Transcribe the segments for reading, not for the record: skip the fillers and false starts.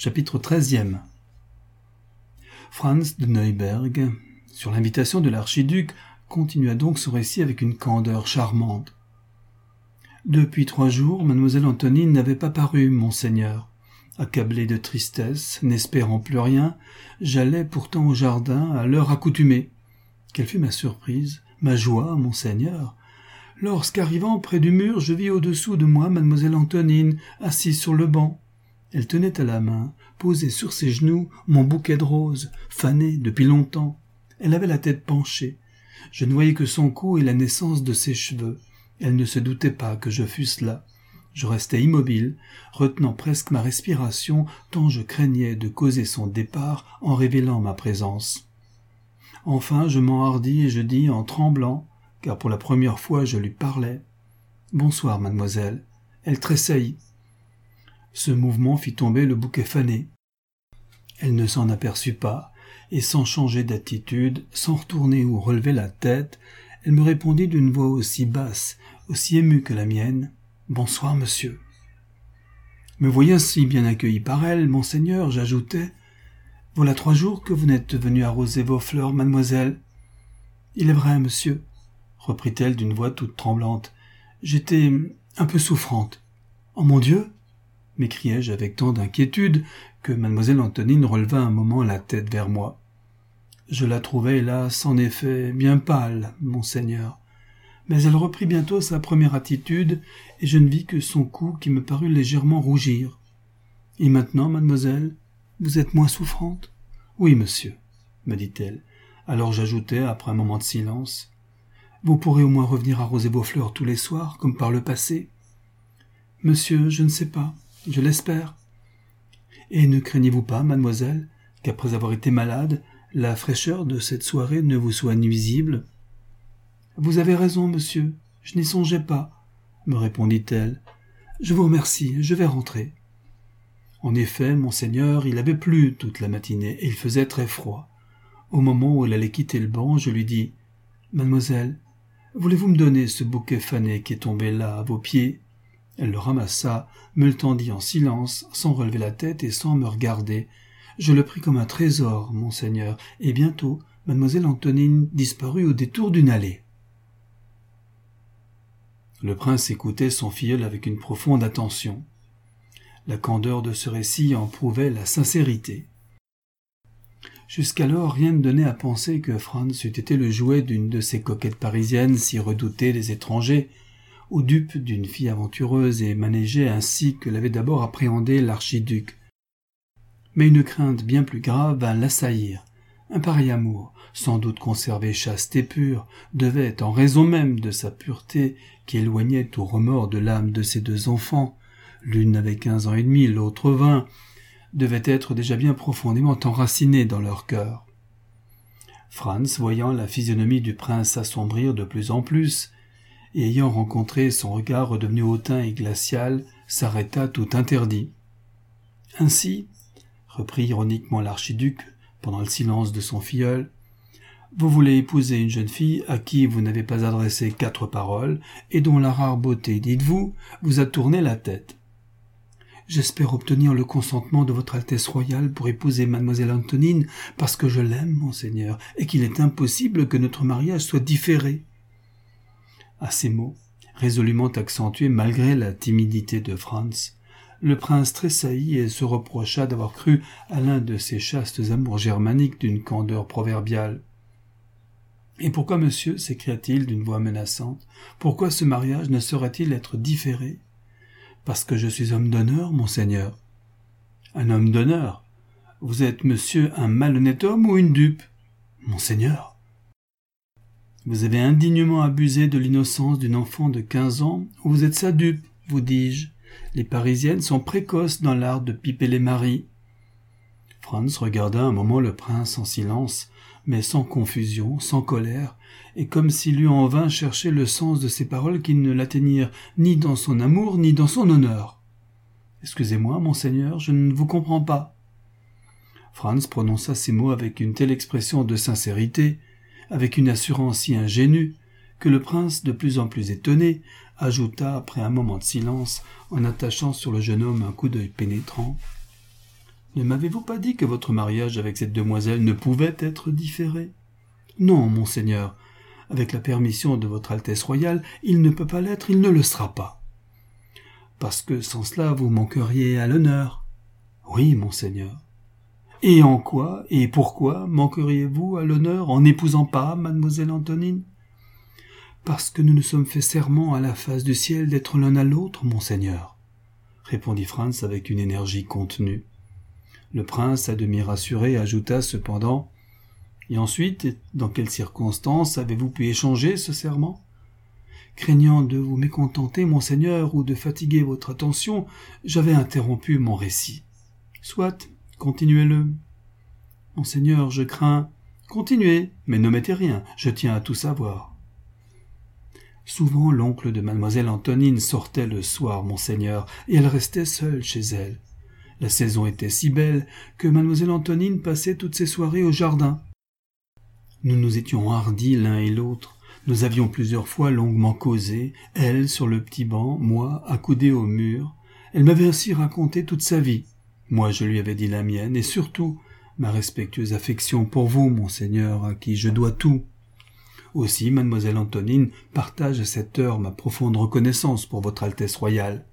Chapitre 13e. Franz de Neuberg, sur l'invitation de l'archiduc, continua donc son récit avec une candeur charmante. Depuis 3 jours, mademoiselle Antonine n'avait pas paru, monseigneur. Accablé de tristesse, n'espérant plus rien, j'allais pourtant au jardin à l'heure accoutumée. Quelle fut ma surprise, ma joie, monseigneur, lorsqu'arrivant près du mur, je vis au-dessous de moi mademoiselle Antonine, assise sur le banc. Elle tenait à la main, posée sur ses genoux, mon bouquet de roses, fané depuis longtemps. Elle avait la tête penchée. Je ne voyais que son cou et la naissance de ses cheveux. Elle ne se doutait pas que je fusse là. Je restais immobile, retenant presque ma respiration, tant je craignais de causer son départ en révélant ma présence. Enfin, je m'enhardis et je dis en tremblant, car pour la première fois je lui parlais. « Bonsoir, mademoiselle. » Elle tressaillit. Ce mouvement fit tomber le bouquet fané. Elle ne s'en aperçut pas, et sans changer d'attitude, sans retourner ou relever la tête, elle me répondit d'une voix aussi basse, aussi émue que la mienne. « Bonsoir, monsieur. » Me voyant si bien accueilli par elle, monseigneur, j'ajoutai, « Voilà 3 jours que vous n'êtes venu arroser vos fleurs, mademoiselle. »« Il est vrai, monsieur, » reprit-elle d'une voix toute tremblante. « J'étais un peu souffrante. »« Oh mon Dieu !» m'écriai-je avec tant d'inquiétude que mademoiselle Antonine releva un moment la tête vers moi. Je la trouvai, hélas, en effet, bien pâle, monseigneur. Mais elle reprit bientôt sa première attitude, et je ne vis que son cou qui me parut légèrement rougir. « Et maintenant, mademoiselle, vous êtes moins souffrante ?»« Oui, monsieur, » me dit-elle. Alors j'ajoutai, après un moment de silence, « Vous pourrez au moins revenir arroser vos fleurs tous les soirs, comme par le passé ?»« Monsieur, je ne sais pas, je l'espère. »« Et ne craignez-vous pas, mademoiselle, qu'après avoir été malade, la fraîcheur de cette soirée ne vous soit nuisible ?»« Vous avez raison, monsieur, je n'y songeais pas, » me répondit-elle. « Je vous remercie, je vais rentrer. » En effet, monseigneur, il avait plu toute la matinée et il faisait très froid. Au moment où elle allait quitter le banc, je lui dis « Mademoiselle, voulez-vous me donner ce bouquet fané qui est tombé là, à vos pieds ?» Elle le ramassa, me le tendit en silence, sans relever la tête et sans me regarder. Je le pris comme un trésor, monseigneur, et bientôt, mademoiselle Antonine disparut au détour d'une allée. Le prince écoutait son filleul avec une profonde attention. La candeur de ce récit en prouvait la sincérité. Jusqu'alors, rien ne donnait à penser que Franz eût été le jouet d'une de ces coquettes parisiennes si redoutées des étrangers, ou dupe d'une fille aventureuse et manégée ainsi que l'avait d'abord appréhendé l'archiduc. Mais une crainte bien plus grave vint l'assaillir. Un pareil amour, sans doute conservé chaste et pur, devait, en raison même de sa pureté qui éloignait tout remords de l'âme de ces 2 enfants, l'une avait 15 ans et demi, l'autre 20, devait être déjà bien profondément enraciné dans leur cœur. Franz, voyant la physionomie du prince s'assombrir de plus en plus, et ayant rencontré son regard redevenu hautain et glacial, s'arrêta tout interdit. « Ainsi, » reprit ironiquement l'archiduc, pendant le silence de son filleul, « vous voulez épouser une jeune fille à qui vous n'avez pas adressé 4 paroles, et dont la rare beauté, dites-vous, vous a tourné la tête. J'espère obtenir le consentement de votre Altesse royale pour épouser mademoiselle Antonine, parce que je l'aime, monseigneur, et qu'il est impossible que notre mariage soit différé. » À ces mots, résolument accentués malgré la timidité de Franz, le prince tressaillit et se reprocha d'avoir cru à l'un de ces chastes amours germaniques d'une candeur proverbiale. « Et pourquoi, monsieur, s'écria-t-il d'une voix menaçante, pourquoi ce mariage ne saurait-il être différé ? Parce que je suis homme d'honneur, monseigneur. »« Un homme d'honneur ? Vous êtes, monsieur, un malhonnête homme ou une dupe ? » ?»« Monseigneur. » Vous avez indignement abusé de l'innocence d'une enfant de 15 ans, ou vous êtes sa dupe, vous dis-je. Les Parisiennes sont précoces dans l'art de piper les maris. Franz regarda un moment le prince en silence, mais sans confusion, sans colère, et comme s'il eût en vain cherché le sens de ces paroles qui ne l'atteignirent ni dans son amour, ni dans son honneur. « Excusez-moi, monseigneur, je ne vous comprends pas. » Franz prononça ces mots avec une telle expression de sincérité, avec une assurance si ingénue, que le prince, de plus en plus étonné, ajouta après un moment de silence, en attachant sur le jeune homme un coup d'œil pénétrant, « Ne m'avez-vous pas dit que votre mariage avec cette demoiselle ne pouvait être différé? Non, monseigneur. Avec la permission de votre Altesse royale, il ne peut pas l'être, il ne le sera pas. Parce que sans cela, vous manqueriez à l'honneur. Oui, monseigneur. Et en quoi et pourquoi manqueriez-vous à l'honneur en n'épousant pas mademoiselle Antonine? Parce que nous nous sommes fait serment à la face du ciel d'être l'un à l'autre, monseigneur, répondit Franz avec une énergie contenue. Le prince, à demi rassuré, ajouta cependant: Et ensuite, dans quelles circonstances avez-vous pu échanger ce serment? Craignant de vous mécontenter, monseigneur, ou de fatiguer votre attention, j'avais interrompu mon récit. Soit, continuez-le. Monseigneur, je crains. Continuez, mais n'omettez rien, je tiens à tout savoir. Souvent l'oncle de mademoiselle Antonine sortait le soir, monseigneur, et elle restait seule chez elle. La saison était si belle que mademoiselle Antonine passait toutes ses soirées au jardin. Nous nous étions hardis l'un et l'autre. Nous avions plusieurs fois longuement causé, elle sur le petit banc, moi accoudé au mur. Elle m'avait ainsi raconté toute sa vie. Moi je lui avais dit la mienne, et surtout ma respectueuse affection pour vous, monseigneur, à qui je dois tout. Aussi, mademoiselle Antonine partage à cette heure ma profonde reconnaissance pour votre Altesse royale.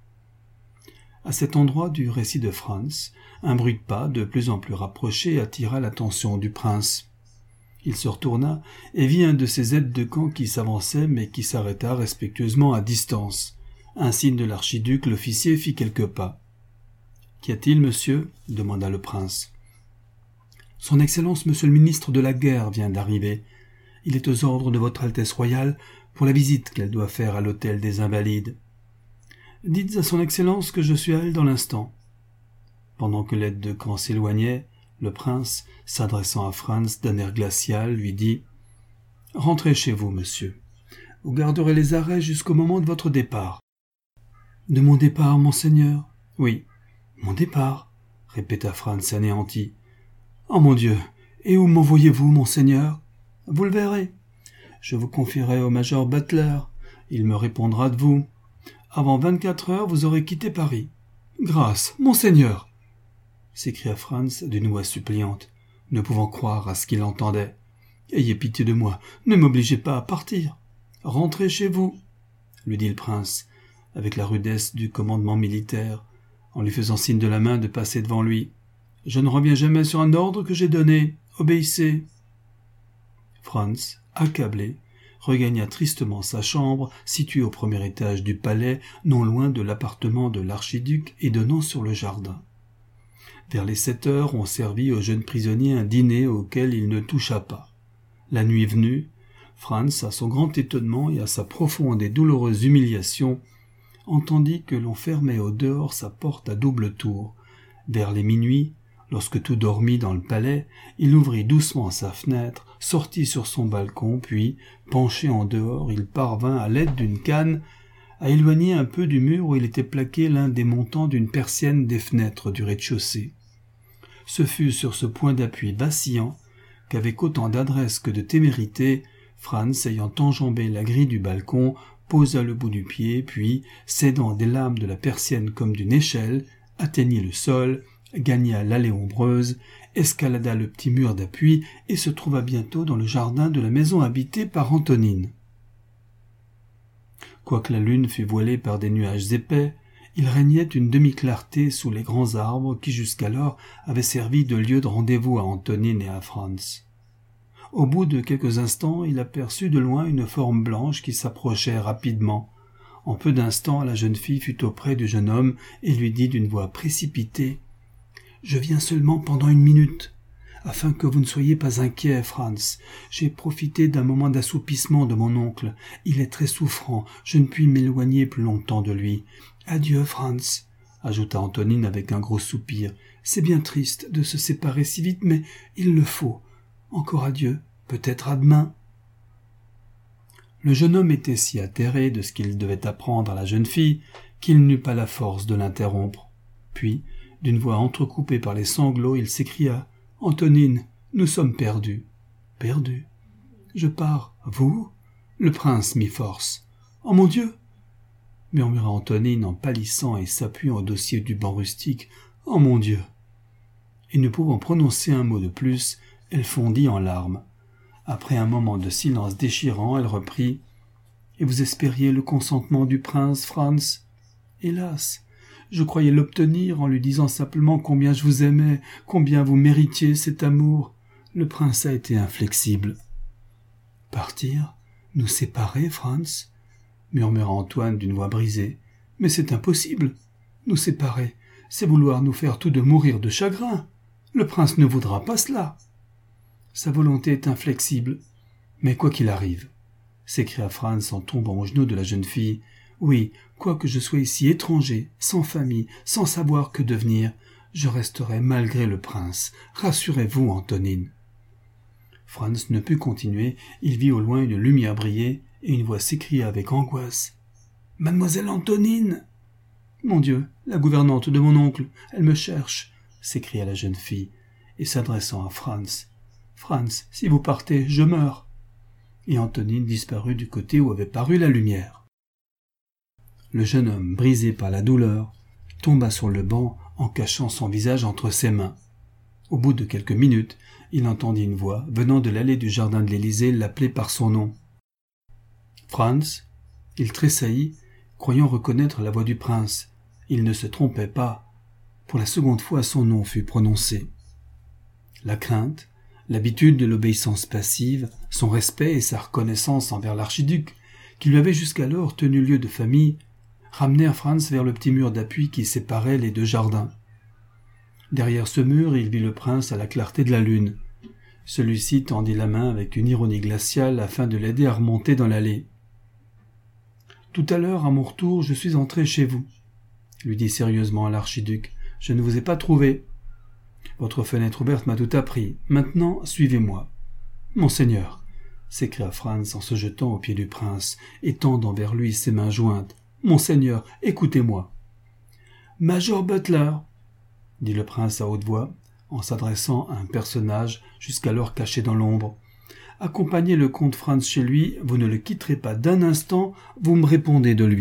À cet endroit du récit de Franz, un bruit de pas de plus en plus rapproché attira l'attention du prince. Il se retourna et vit un de ses aides de camp qui s'avançait mais qui s'arrêta respectueusement à distance. Un signe de l'archiduc, l'officier fit quelques pas. « Qu'y a-t-il, monsieur » demanda le prince. « Son Excellence, monsieur le ministre de la Guerre, vient d'arriver. Il est aux ordres de votre Altesse royale pour la visite qu'elle doit faire à l'hôtel des Invalides. Dites à son Excellence que je suis à elle dans l'instant. » Pendant que l'aide de camp s'éloignait, le prince, s'adressant à Franz d'un air glacial, lui dit « Rentrez chez vous, monsieur. Vous garderez les arrêts jusqu'au moment de votre départ. »« De mon départ, monseigneur ?»« Oui, mon départ, » répéta Franz anéanti. « Oh mon Dieu, et où m'envoyez-vous, monseigneur ? Vous le verrez. Je vous confierai au major Butler. Il me répondra de vous. Avant 24 heures, vous aurez quitté Paris. »« Grâce, monseigneur !» s'écria Franz d'une voix suppliante, ne pouvant croire à ce qu'il entendait. « Ayez pitié de moi, ne m'obligez pas à partir. Rentrez chez vous, » lui dit le prince, avec la rudesse du commandement militaire, en lui faisant signe de la main de passer devant lui. « Je ne reviens jamais sur un ordre que j'ai donné. Obéissez. » Franz, accablé, regagna tristement sa chambre, située au premier étage du palais, non loin de l'appartement de l'archiduc et donnant sur le jardin. Vers les 7 heures, on servit au jeune prisonnier un dîner auquel il ne toucha pas. La nuit venue, Franz, à son grand étonnement et à sa profonde et douloureuse humiliation, entendit que l'on fermait au dehors sa porte à double tour. Vers les minuit, lorsque tout dormit dans le palais, il ouvrit doucement sa fenêtre, sortit sur son balcon, puis, penché en dehors, il parvint, à l'aide d'une canne, à éloigner un peu du mur où il était plaqué l'un des montants d'une persienne des fenêtres du rez-de-chaussée. Ce fut sur ce point d'appui vacillant qu'avec autant d'adresse que de témérité, Franz, ayant enjambé la grille du balcon, posa le bout du pied, puis, s'aidant des lames de la persienne comme d'une échelle, atteignit le sol, gagna l'allée ombreuse, escalada le petit mur d'appui et se trouva bientôt dans le jardin de la maison habitée par Antonine. Quoique la lune fût voilée par des nuages épais, il régnait une demi-clarté sous les grands arbres qui jusqu'alors avaient servi de lieu de rendez-vous à Antonine et à Franz. Au bout de quelques instants, il aperçut de loin une forme blanche qui s'approchait rapidement. En peu d'instants, la jeune fille fut auprès du jeune homme et lui dit d'une voix précipitée: « Je viens seulement pendant 1 minute. Afin que vous ne soyez pas inquiet, Franz. J'ai profité d'un moment d'assoupissement de mon oncle. Il est très souffrant. Je ne puis m'éloigner plus longtemps de lui. Adieu, Franz, » ajouta Antonine avec un gros soupir. « C'est bien triste de se séparer si vite, mais il le faut. Encore adieu. Peut-être à demain. » Le jeune homme était si atterré de ce qu'il devait apprendre à la jeune fille qu'il n'eut pas la force de l'interrompre. Puis, d'une voix entrecoupée par les sanglots, il s'écria: « Antonine, nous sommes perdus. »« Perdus ? Je pars. Vous ?» Le prince mit force. « Oh mon Dieu !» murmura Antonine en pâlissant et s'appuyant au dossier du banc rustique. « Oh mon Dieu !» et ne pouvant prononcer un mot de plus, elle fondit en larmes. Après un moment de silence déchirant, elle reprit « Et vous espériez le consentement du prince, Franz ? Hélas, je croyais l'obtenir en lui disant simplement combien je vous aimais, combien vous méritiez cet amour. Le prince a été inflexible. »« Partir ? Nous séparer, Franz ?» murmura Antoine d'une voix brisée. « Mais c'est impossible. Nous séparer, c'est vouloir nous faire tous deux mourir de chagrin. Le prince ne voudra pas cela. » « Sa volonté est inflexible. Mais quoi qu'il arrive, » s'écria Franz en tombant aux genoux de la jeune fille, « oui, quoique je sois ici étranger, sans famille, sans savoir que devenir, je resterai malgré le prince. Rassurez-vous, Antonine. » Franz ne put continuer, il vit au loin une lumière briller, et une voix s'écria avec angoisse. « Mademoiselle Antonine !»« Mon Dieu, la gouvernante de mon oncle, elle me cherche !» s'écria la jeune fille, et s'adressant à Franz. « Franz, si vous partez, je meurs !» Et Antonine disparut du côté où avait paru la lumière. Le jeune homme, brisé par la douleur, tomba sur le banc en cachant son visage entre ses mains. Au bout de quelques minutes, il entendit une voix venant de l'allée du jardin de l'Élysée l'appeler par son nom. Franz, il tressaillit, croyant reconnaître la voix du prince. Il ne se trompait pas. Pour la seconde fois, son nom fut prononcé. La crainte, l'habitude de l'obéissance passive, son respect et sa reconnaissance envers l'archiduc, qui lui avait jusqu'alors tenu lieu de famille, ramenèrent Franz vers le petit mur d'appui qui séparait les deux jardins. Derrière ce mur, il vit le prince à la clarté de la lune. Celui-ci tendit la main avec une ironie glaciale afin de l'aider à remonter dans l'allée. « Tout à l'heure, à mon retour, je suis entré chez vous, » lui dit sérieusement l'archiduc. « Je ne vous ai pas trouvé. Votre fenêtre ouverte m'a tout appris. Maintenant, suivez-moi. »« Monseigneur !» s'écria Franz en se jetant aux pieds du prince et tendant vers lui ses mains jointes. « Monseigneur, écoutez-moi. »« Major Butler !» dit le prince à haute voix, en s'adressant à un personnage jusqu'alors caché dans l'ombre. « Accompagnez le comte Franz chez lui, vous ne le quitterez pas d'un instant, vous me répondez de lui. »